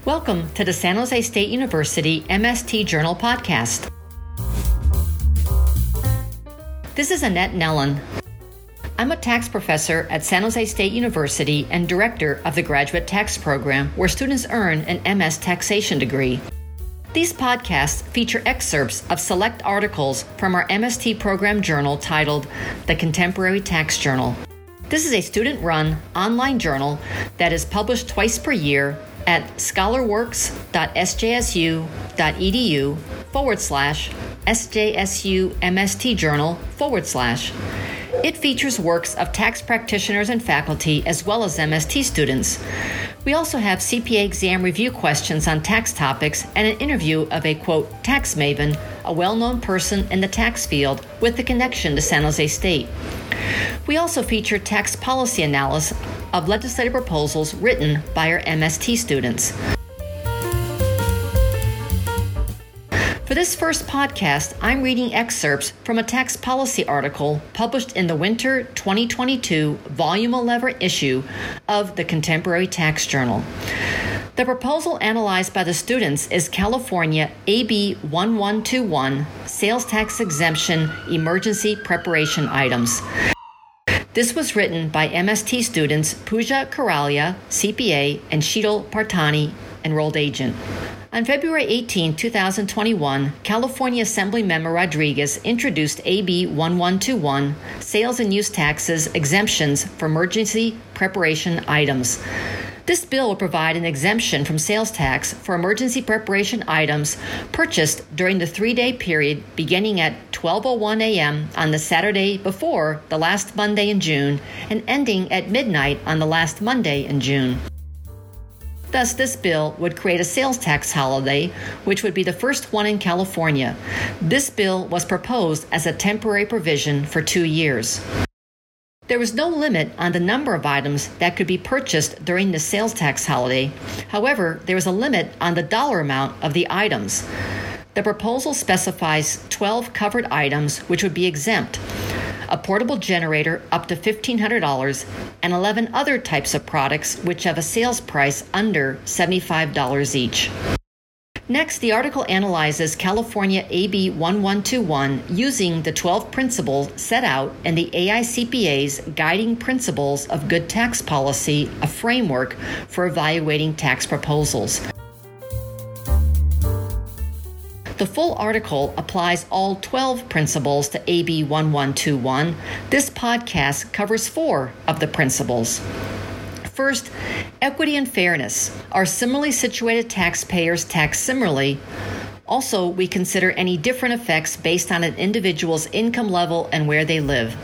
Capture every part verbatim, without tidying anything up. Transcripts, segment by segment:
Welcome to the San Jose State University M S T Journal podcast. This is Annette Nellen. I'm a tax professor at San Jose State University and director of the Graduate Tax Program, where students earn an M S Taxation degree. These podcasts feature excerpts of select articles from our M S T program journal titled The Contemporary Tax Journal. This is a student-run online journal that is published twice per year at scholarworks.sjsu.edu forward slash SJSU Journal forward slash. It features works of tax practitioners and faculty as well as M S T students. We also have C P A exam review questions on tax topics and an interview of a, quote, tax maven, a well-known person in the tax field with a connection to San Jose State. We also feature tax policy analysis of legislative proposals written by our M S T students. For this first podcast, I'm reading excerpts from a tax policy article published in the Winter twenty twenty-two Volume eleven issue of the Contemporary Tax Journal. The proposal analyzed by the students is California A B eleven twenty-one, Sales Tax Exemption Emergency Preparation Items. This was written by M S T students Pooja Karalia, C P A, and Sheetal Partani, enrolled agent. On February eighteenth, twenty twenty-one, California Assemblymember Rodriguez introduced A B eleven twenty-one, Sales and Use Taxes Exemptions for Emergency Preparation Items. This bill will provide an exemption from sales tax for emergency preparation items purchased during the three-day period beginning at twelve oh one a.m. on the Saturday before the last Monday in June and ending at midnight on the last Monday in June. Thus, this bill would create a sales tax holiday, which would be the first one in California. This bill was proposed as a temporary provision for two years. There was no limit on the number of items that could be purchased during the sales tax holiday. However, there was a limit on the dollar amount of the items. The proposal specifies twelve covered items which would be exempt, a portable generator up to fifteen hundred dollars, and eleven other types of products which have a sales price under seventy-five dollars each. Next, the article analyzes California A B eleven twenty-one using the twelve principles set out in the A I C P A's Guiding Principles of Good Tax Policy, a framework for evaluating tax proposals. The full article applies all twelve principles to A B eleven twenty-one. This podcast covers four of the principles. First, equity and fairness. Are similarly situated taxpayers taxed similarly? Also, we consider any different effects based on an individual's income level and where they live.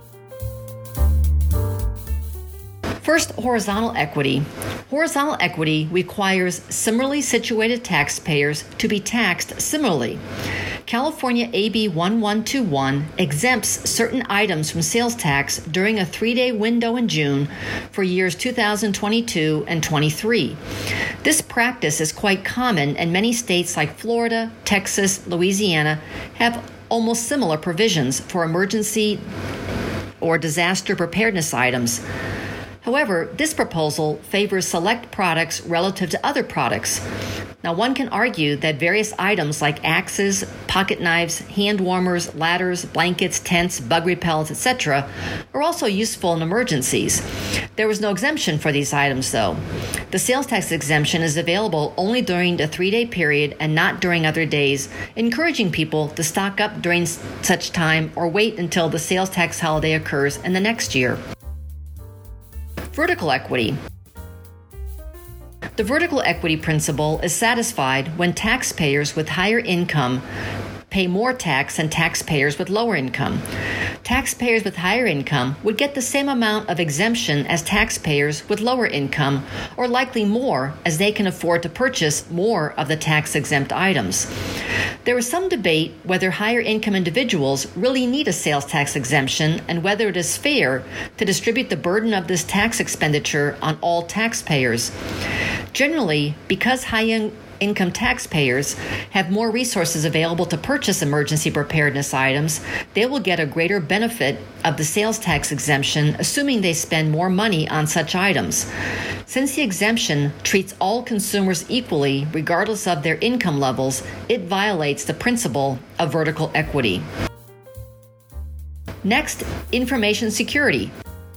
First, horizontal equity. Horizontal equity requires similarly situated taxpayers to be taxed similarly. California A B eleven twenty-one exempts certain items from sales tax during a three-day window in June for years two thousand twenty-two and twenty-three. This practice is quite common, and many states like Florida, Texas, Louisiana have almost similar provisions for emergency or disaster preparedness items. However, this proposal favors select products relative to other products. Now, one can argue that various items like axes, pocket knives, hand warmers, ladders, blankets, tents, bug repellents, et cetera are also useful in emergencies. There was no exemption for these items, though. The sales tax exemption is available only during the three-day period and not during other days, encouraging people to stock up during such time or wait until the sales tax holiday occurs in the next year. Vertical equity. The vertical equity principle is satisfied when taxpayers with higher income pay more tax than taxpayers with lower income. Taxpayers with higher income would get the same amount of exemption as taxpayers with lower income, or likely more, as they can afford to purchase more of the tax-exempt items. There is some debate whether higher income individuals really need a sales tax exemption and whether it is fair to distribute the burden of this tax expenditure on all taxpayers. Generally, because high income taxpayers have more resources available to purchase emergency preparedness items, they will get a greater benefit of the sales tax exemption, assuming they spend more money on such items. Since the exemption treats all consumers equally regardless of their income levels, it violates the principle of vertical equity. Next, information security.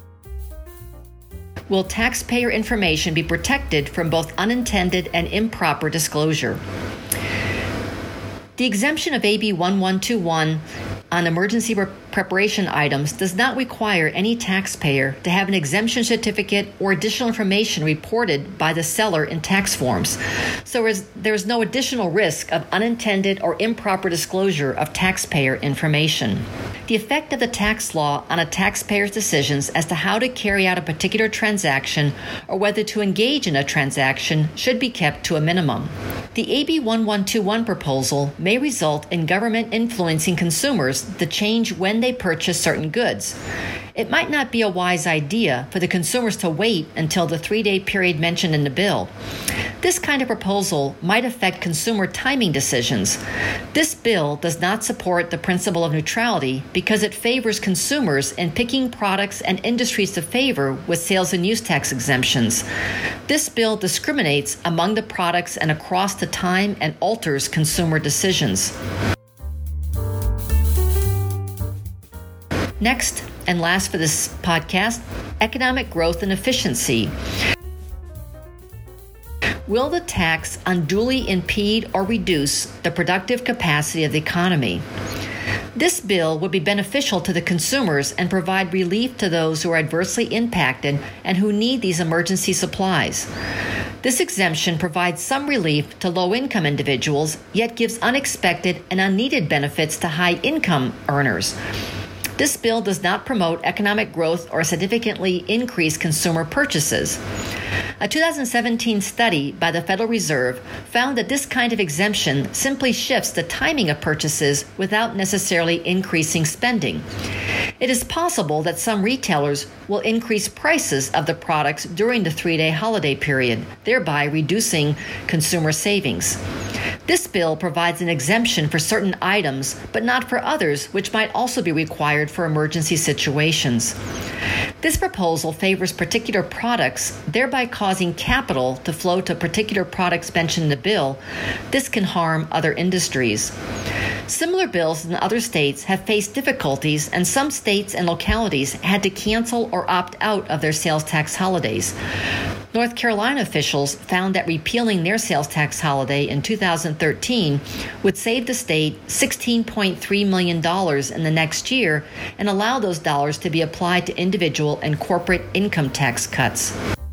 Will taxpayer information be protected from both unintended and improper disclosure? The exemption of A B eleven twenty-one on emergency preparation items does not require any taxpayer to have an exemption certificate or additional information reported by the seller in tax forms. So there is no additional risk of unintended or improper disclosure of taxpayer information. The effect of the tax law on a taxpayer's decisions as to how to carry out a particular transaction or whether to engage in a transaction should be kept to a minimum. The A B eleven twenty-one proposal may result in government influencing consumers to change when they purchase certain goods. It might not be a wise idea for the consumers to wait until the three-day period mentioned in the bill. This kind of proposal might affect consumer timing decisions. This bill does not support the principle of neutrality because it favors consumers in picking products and industries to favor with sales and use tax exemptions. This bill discriminates among the products and across the time and alters consumer decisions. Next, and last for this podcast, economic growth and efficiency. Will the tax unduly impede or reduce the productive capacity of the economy? This bill would be beneficial to the consumers and provide relief to those who are adversely impacted and who need these emergency supplies. This exemption provides some relief to low-income individuals, yet gives unexpected and unneeded benefits to high-income earners. This bill does not promote economic growth or significantly increase consumer purchases. A two thousand seventeen study by the Federal Reserve found that this kind of exemption simply shifts the timing of purchases without necessarily increasing spending. It is possible that some retailers will increase prices of the products during the three-day holiday period, thereby reducing consumer savings. This bill provides an exemption for certain items, but not for others, which might also be required for emergency situations. This proposal favors particular products, thereby causing capital to flow to particular products mentioned in the bill. This can harm other industries. Similar bills in other states have faced difficulties, and some states and localities had to cancel or opt out of their sales tax holidays. North Carolina officials found that repealing their sales tax holiday in two thousand thirteen would save the state sixteen point three million dollars in the next year and allow those dollars to be applied to individual and corporate income tax cuts.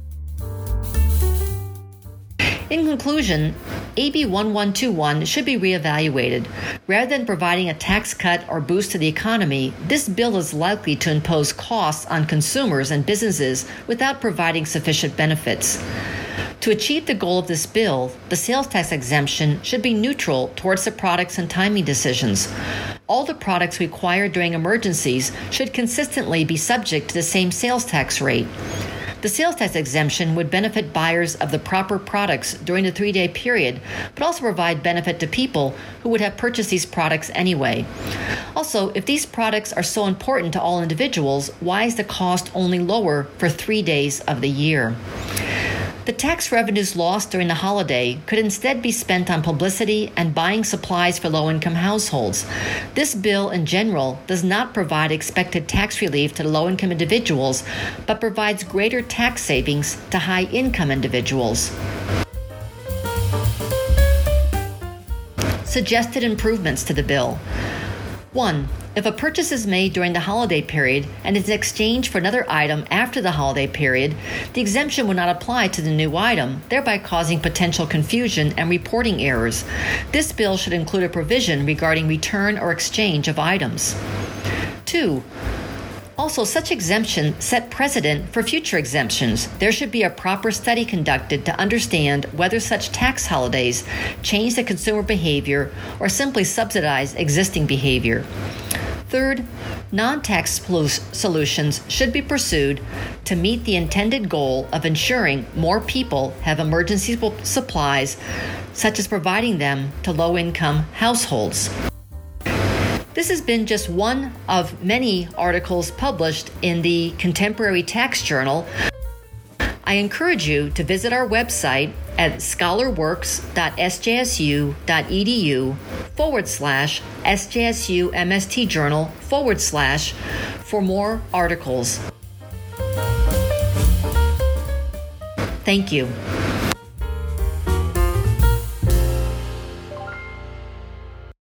In conclusion, A B eleven twenty-one should be reevaluated. Rather than providing a tax cut or boost to the economy, this bill is likely to impose costs on consumers and businesses without providing sufficient benefits. To achieve the goal of this bill, the sales tax exemption should be neutral towards the products and timing decisions. All the products required during emergencies should consistently be subject to the same sales tax rate. The sales tax exemption would benefit buyers of the proper products during the three-day period, but also provide benefit to people who would have purchased these products anyway. Also, if these products are so important to all individuals, why is the cost only lower for three days of the year? The tax revenues lost during the holiday could instead be spent on publicity and buying supplies for low-income households. This bill, in general, does not provide expected tax relief to low-income individuals, but provides greater tax savings to high-income individuals. Suggested improvements to the bill. One, if a purchase is made during the holiday period and is exchanged for another item after the holiday period, the exemption would not apply to the new item, thereby causing potential confusion and reporting errors. This bill should include a provision regarding return or exchange of items. Two, also, such exemption set precedent for future exemptions. There should be a proper study conducted to understand whether such tax holidays change the consumer behavior or simply subsidize existing behavior. Third, non-tax solutions should be pursued to meet the intended goal of ensuring more people have emergency supplies, such as providing them to low-income households. This has been just one of many articles published in the Contemporary Tax Journal. I encourage you to visit our website at scholarworks.sjsu.edu forward slash SJSU Journal forward slash for more articles. Thank you.